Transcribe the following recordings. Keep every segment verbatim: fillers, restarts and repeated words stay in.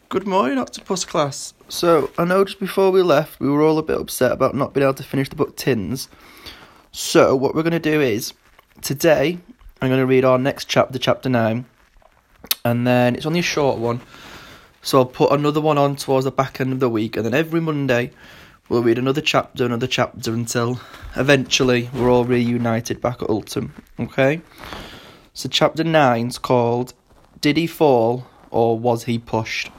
Good morning, Octopus class. So, I know just before we left, we were all a bit upset about not being able to finish the book Tins. So, what we're going to do is, today, I'm going to read our next chapter, chapter nine. And then, it's only a short one. So, I'll put another one on towards the back end of the week. And then every Monday, we'll read another chapter, another chapter, until eventually we're all reunited back at Ultum. Okay? So, chapter nine's called, Did He Fall, or Was He Pushed?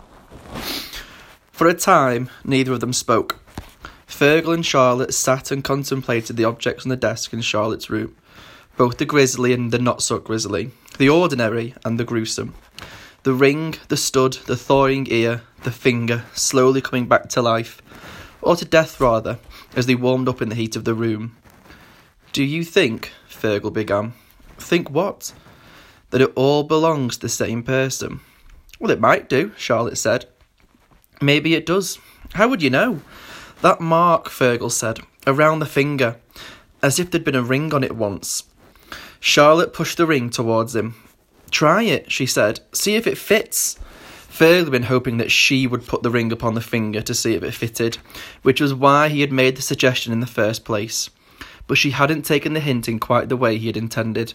For a time, neither of them spoke. Fergal and Charlotte sat and contemplated the objects on the desk in Charlotte's room, both the grisly and the not-so-grisly, the ordinary and the gruesome. The ring, the stud, the thawing ear, the finger, slowly coming back to life, or to death rather, as they warmed up in the heat of the room. "Do you think," Fergal began, "think what? That it all belongs to the same person?" "Well, it might do," Charlotte said. "Maybe it does. How would you know?" "That mark," Fergal said, "around the finger, as if there'd been a ring on it once." Charlotte pushed the ring towards him. "Try it," she said. "See if it fits." Fergal had been hoping that she would put the ring upon the finger to see if it fitted, which was why he had made the suggestion in the first place. But she hadn't taken the hint in quite the way he had intended.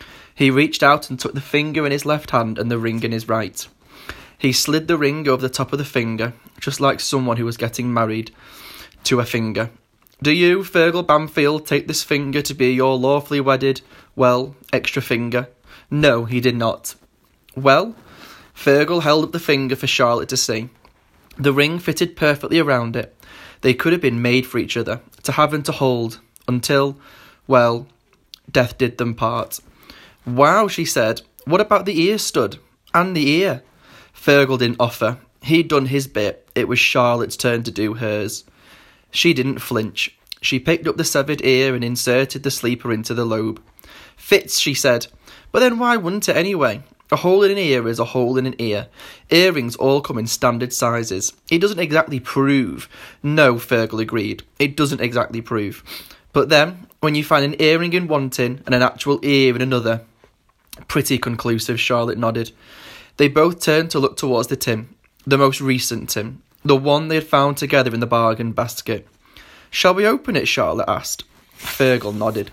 He reached out and took the finger in his left hand and the ring in his right. He slid the ring over the top of the finger, just like someone who was getting married to a finger. "Do you, Fergal Bamfield, take this finger to be your lawfully wedded, well, extra finger?" No, he did not. "Well?" Fergal held up the finger for Charlotte to see. The ring fitted perfectly around it. They could have been made for each other, to have and to hold, until, well, death did them part. "Wow," she said. "What about the ear stud? And the ear?" Fergal didn't offer. He'd done his bit. It was Charlotte's turn to do hers. She didn't flinch. She picked up the severed ear and inserted the sleeper into the lobe. "Fits," she said. "But then why wouldn't it anyway? A hole in an ear is a hole in an ear. Earrings all come in standard sizes. It doesn't exactly prove." "No," Fergal agreed. "It doesn't exactly prove. But then, when you find an earring in one tin and an actual ear in another..." "Pretty conclusive," Charlotte nodded. They both turned to look towards the tin, the most recent tin, the one they had found together in the bargain basket. "Shall we open it?" Charlotte asked. Fergal nodded.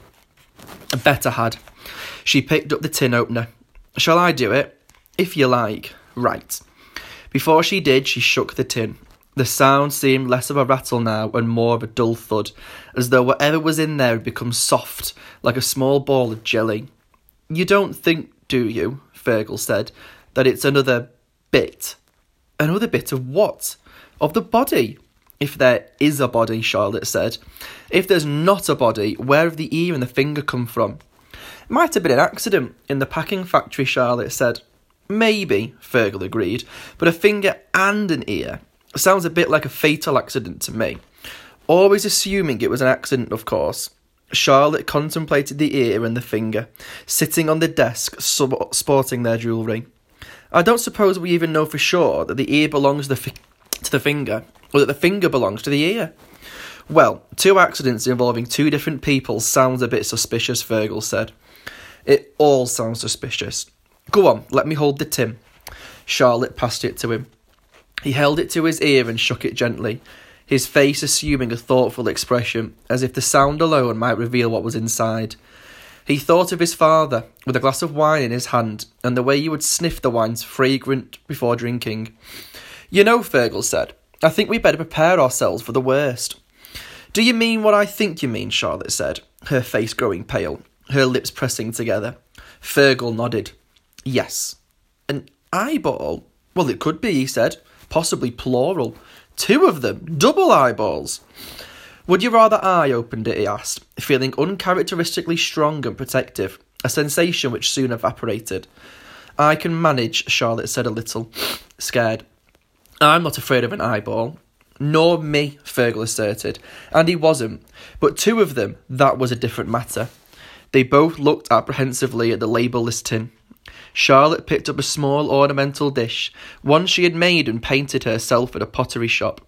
Better had. She picked up the tin opener. "Shall I do it?" "If you like." "Right." Before she did, she shook the tin. The sound seemed less of a rattle now and more of a dull thud, as though whatever was in there had become soft, like a small ball of jelly. "You don't think, do you," Fergal said, "that it's another bit?" "Another bit of what?" "Of the body." "If there is a body," Charlotte said. "If there's not a body, where have the ear and the finger come from?" "It might have been an accident in the packing factory," Charlotte said. "Maybe," Fergal agreed, "but a finger and an ear sounds a bit like a fatal accident to me. Always assuming it was an accident, of course." Charlotte contemplated the ear and the finger, sitting on the desk, sporting their jewellery. "I don't suppose we even know for sure that the ear belongs to the, fi- to the finger, or that the finger belongs to the ear." "Well, two accidents involving two different people sounds a bit suspicious," Fergal said. "It all sounds suspicious. Go on, let me hold the tin." Charlotte passed it to him. He held it to his ear and shook it gently, his face assuming a thoughtful expression, as if the sound alone might reveal what was inside. He thought of his father, with a glass of wine in his hand, and the way he would sniff the wine's fragrant before drinking. "You know," Fergal said, "I think we'd better prepare ourselves for the worst." "Do you mean what I think you mean?" Charlotte said, her face growing pale, her lips pressing together. Fergal nodded. "Yes." "An eyeball?" "Well, it could be," he said. "Possibly plural. Two of them. Double eyeballs." "Would you rather I opened it?" he asked, feeling uncharacteristically strong and protective, a sensation which soon evaporated. "I can manage," Charlotte said, a little scared. "I'm not afraid of an eyeball." "Nor me," Fergal asserted. And he wasn't. But two of them, that was a different matter. They both looked apprehensively at the labelless tin. Charlotte picked up a small ornamental dish, one she had made and painted herself at a pottery shop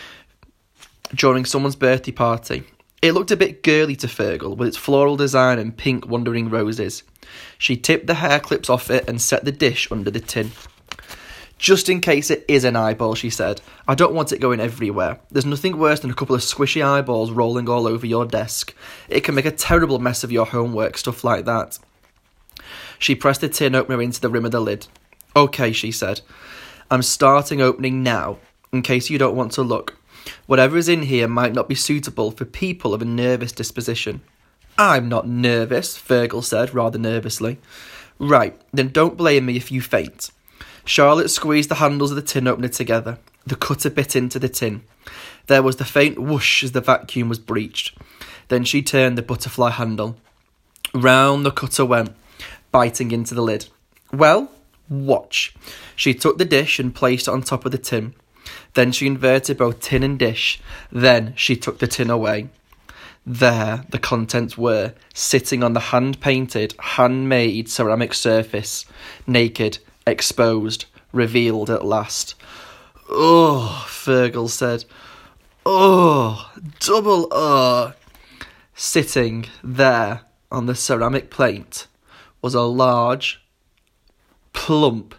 during someone's birthday party. It looked a bit girly to Fergal, with its floral design and pink wandering roses. She tipped the hair clips off it and set the dish under the tin. Just in case it is an eyeball, she said. I don't want it going everywhere. There's nothing worse than a couple of squishy eyeballs rolling all over your desk. It can make a terrible mess of your homework, stuff like that. She pressed the tin opener into the rim of the lid. Okay, she said. I'm starting opening now, in case you don't want to look. Whatever is in here might not be suitable for people of a nervous disposition. I'm not nervous, Fergal said, rather nervously. Right, then don't blame me if you faint. Charlotte squeezed the handles of the tin opener together. The cutter bit into the tin. There was the faint whoosh as the vacuum was breached. Then she turned the butterfly handle. Round the cutter went, biting into the lid. Well, watch. She took the dish and placed it on top of the tin. Then she inverted both tin and dish. Then she took the tin away. There the contents were, sitting on the hand-painted, handmade ceramic surface, naked, exposed, revealed at last. Oh, Fergal said. Oh, double oh. Sitting there on the ceramic plate was a large, plump,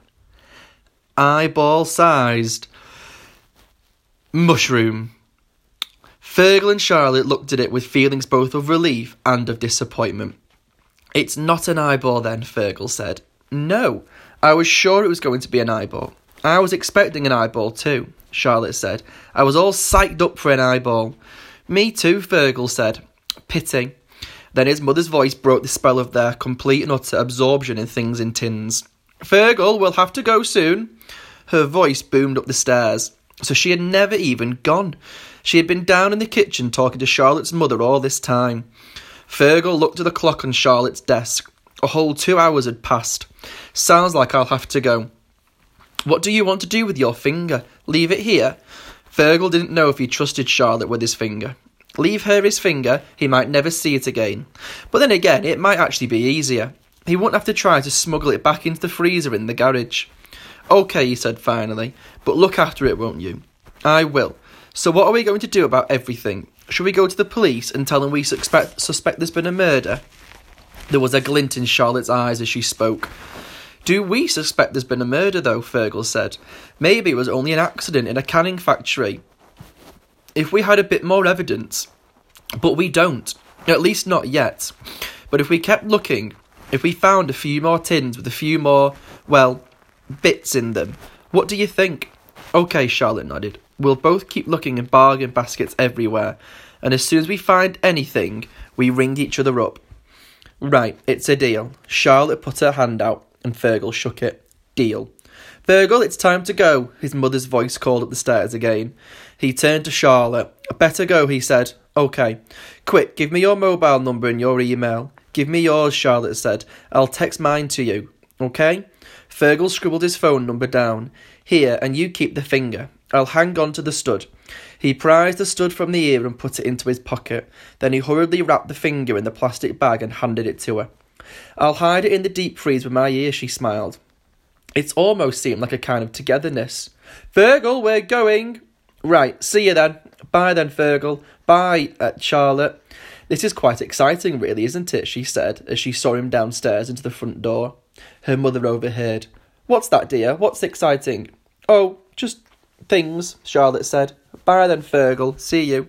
eyeball-sized mushroom. Fergal and Charlotte looked at it with feelings both of relief and of disappointment. It's not an eyeball then, Fergal said. No, I was sure it was going to be an eyeball. I was expecting an eyeball too, Charlotte said. I was all psyched up for an eyeball. Me too, Fergal said. Pity. Then his mother's voice broke the spell of their complete and utter absorption in things in tins. Fergal, we'll have to go soon. Her voice boomed up the stairs. So she had never even gone. She had been down in the kitchen talking to Charlotte's mother all this time. Fergal looked at the clock on Charlotte's desk. A whole two hours had passed. Sounds like I'll have to go. What do you want to do with your finger? Leave it here? Fergal didn't know if he trusted Charlotte with his finger. Leave her his finger, he might never see it again. But then again, it might actually be easier. He wouldn't have to try to smuggle it back into the freezer in the garage. OK, he said finally, but look after it, won't you? I will. So what are we going to do about everything? Should we go to the police and tell them we suspect, suspect there's been a murder? There was a glint in Charlotte's eyes as she spoke. Do we suspect there's been a murder, though, Fergal said. Maybe it was only an accident in a canning factory. If we had a bit more evidence. But we don't. At least not yet. But if we kept looking, if we found a few more tins with a few more, well, bits in them, what do you think? OK, Charlotte nodded. We'll both keep looking in bargain baskets everywhere. And as soon as we find anything, we ring each other up. Right, it's a deal. Charlotte put her hand out, and Fergal shook it. Deal. Fergal, it's time to go, his mother's voice called up the stairs again. He turned to Charlotte. Better go, he said. OK. Quick, give me your mobile number and your email. Give me yours, Charlotte said. I'll text mine to you. OK? Fergal scribbled his phone number down. Here, and you keep the finger. I'll hang on to the stud. He prized the stud from the ear and put it into his pocket. Then he hurriedly wrapped the finger in the plastic bag and handed it to her. I'll hide it in the deep freeze with my ear, she smiled. It almost seemed like a kind of togetherness. Fergal, we're going. Right, see you then. Bye then, Fergal. Bye, uh, Charlotte. This is quite exciting, really, isn't it? She said, as she saw him downstairs into the front door. Her mother overheard. What's that, dear? What's exciting? Oh, just things, Charlotte said. Bye then, Fergal. See you.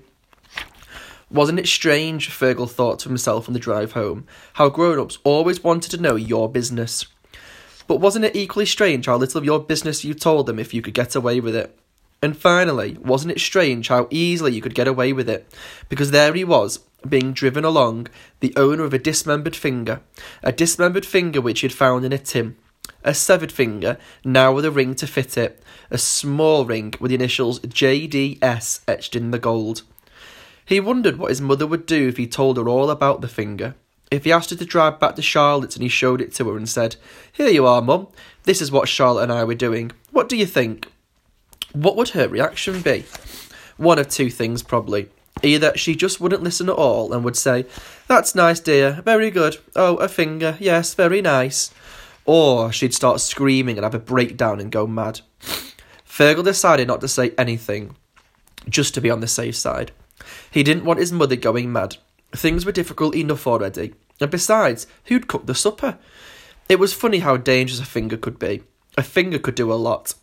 Wasn't it strange, Fergal thought to himself on the drive home, how grown-ups always wanted to know your business? But wasn't it equally strange how little of your business you told them if you could get away with it? And finally, wasn't it strange how easily you could get away with it? Because there he was, being driven along, the owner of a dismembered finger, a dismembered finger which he had found in a tin, a severed finger, now with a ring to fit it, a small ring with the initials J D S etched in the gold. He wondered what his mother would do if he told her all about the finger. If he asked her to drive back to Charlotte's and he showed it to her and said, Here you are, Mum, this is what Charlotte and I were doing. What do you think? What would her reaction be? One of two things, probably. Either she just wouldn't listen at all and would say, That's nice, dear, very good. Oh, a finger, yes, very nice. Or she'd start screaming and have a breakdown and go mad. Fergal decided not to say anything, just to be on the safe side. He didn't want his mother going mad. Things were difficult enough already. And besides, who'd cook the supper? It was funny how dangerous a finger could be. A finger could do a lot.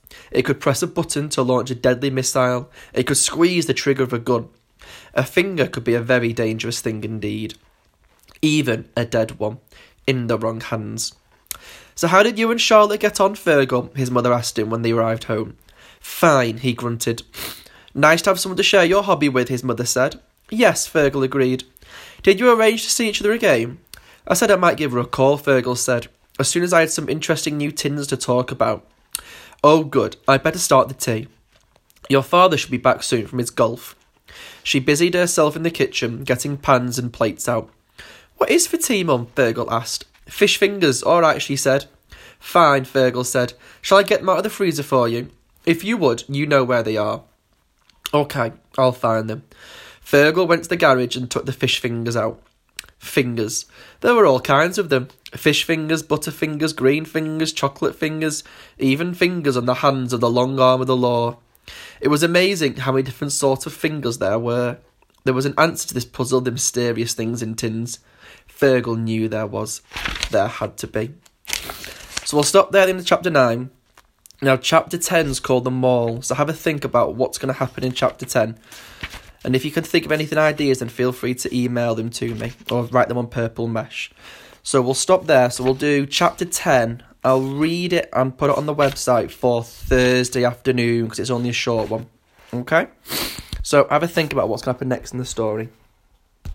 It could press a button to launch a deadly missile. It could squeeze the trigger of a gun. A finger could be a very dangerous thing indeed. Even a dead one, in the wrong hands. "So how did you and Charlotte get on, Fergal?" his mother asked him when they arrived home. "Fine," he grunted. "Nice to have someone to share your hobby with," his mother said. "Yes," Fergal agreed. "Did you arrange to see each other again?" "I said I might give her a call," Fergal said, "as soon as I had some interesting new tins to talk about." "Oh, good. I'd better start the tea. Your father should be back soon from his golf." She busied herself in the kitchen, getting pans and plates out. "What is for tea, Mum?" Fergal asked. "Fish fingers, all right," she said. "Fine," Fergal said. "Shall I get them out of the freezer for you? If you would, you know where they are." "Okay, I'll find them." Fergal went to the garage and took the fish fingers out. Fingers. There were all kinds of them. Fish fingers, butter fingers, green fingers, chocolate fingers, even fingers on the hands of the long arm of the law. It was amazing how many different sorts of fingers there were. There was an answer to this puzzle of the mysterious things in tins. Fergal knew there was. There had to be. So we'll stop there in the chapter nine. Now chapter ten's called The Mall, so have a think about what's going to happen in chapter ten. And if you can think of anything ideas, then feel free to email them to me or write them on Purple Mesh. So we'll stop there. So we'll do chapter ten. I'll read it and put it on the website for Thursday afternoon because it's only a short one. Okay? So have a think about what's going to happen next in the story.